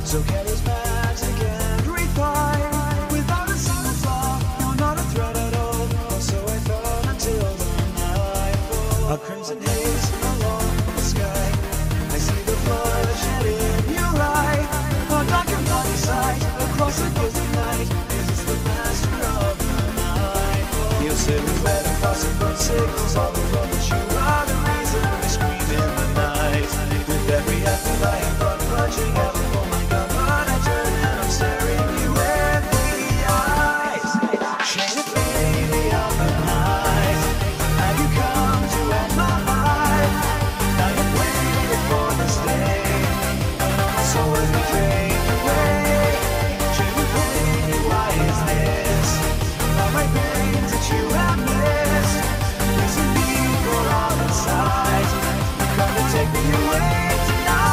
so charismatic and refined. Without a single flaw, you're not a threat at all, or so I thought until the nightfall. A crimson haze along the sky, I see the bloodshed in your eye. A dark and bloody sight across the ghostly night. Is this the master of the nightfall? Your silhouette across the burnt signals all the road that you are the reason we scream in the night. With every effort I have got grudging ever for my gun, but I turn and I'm staring you in the eyes. Shame it lady of the night, have you come to end my life? Now you've waited for this day, but all my soul has been drained away. Shame it lady, why is this? All my pains that you have missed, there's a need for all inside. Come to take me away tonight.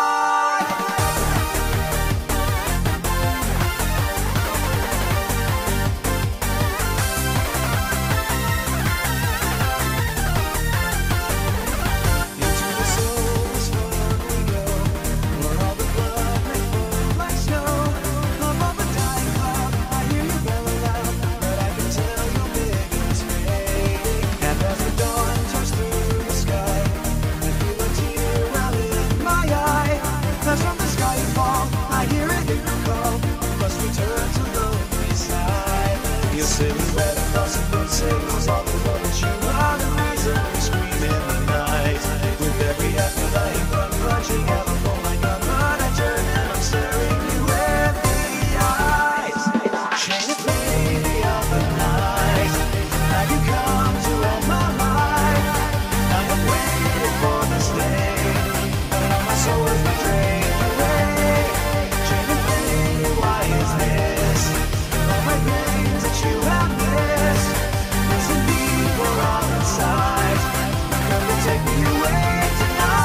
Into the soul's fun we go, where all the blood may flow like snow. Above the dying cloud, I hear you bellow loud, but I can tell your big is fading. And as the dawn turns through the sky, I feel a tear well in my eye. As from the sky you fall, I hear it in your call. Must return to lonely silence. Your silhouette across the moon signals all the road that you are the reason we scream in the night. With every effort I am grudging ever for my gun, but I turn and I'm staring you in the eyes. Shame it lady of the night, have you come to end my life? Now you've waited for this day, but all my soul has been drained away. Shame it lady, why is this? All my pains that you have missed, there's a need for all inside. Come to take me away tonight.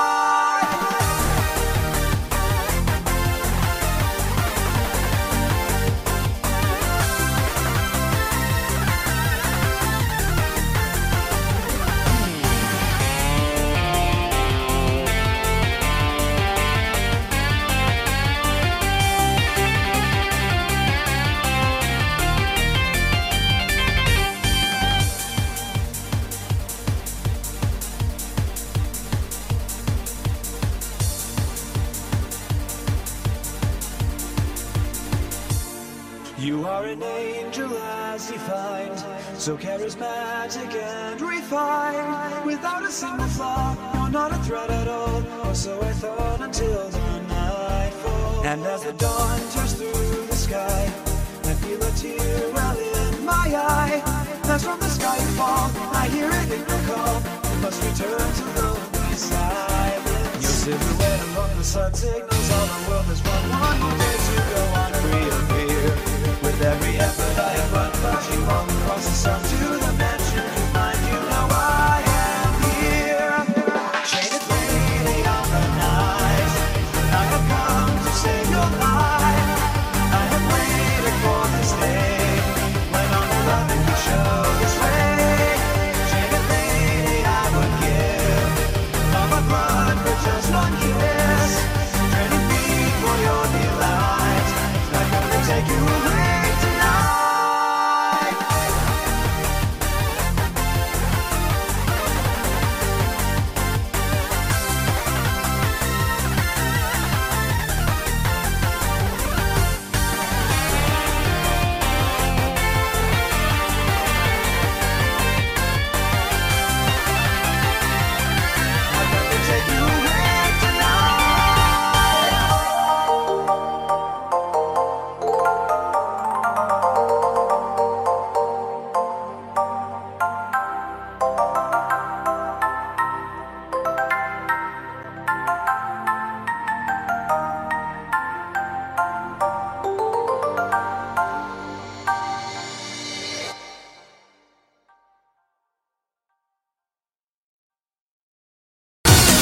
You are an angel as defined, so charismatic and refined. Without a single flaw, you're not a threat at all, or so I thought until the nightfall. And as the dawn turns through the sky, I feel a tear well in my eye. As from the sky you fall, I hear it in your call. Must return to lonely silence. Your silhouette along the sun signals all the world has one more day to go on free of fear. With every effort I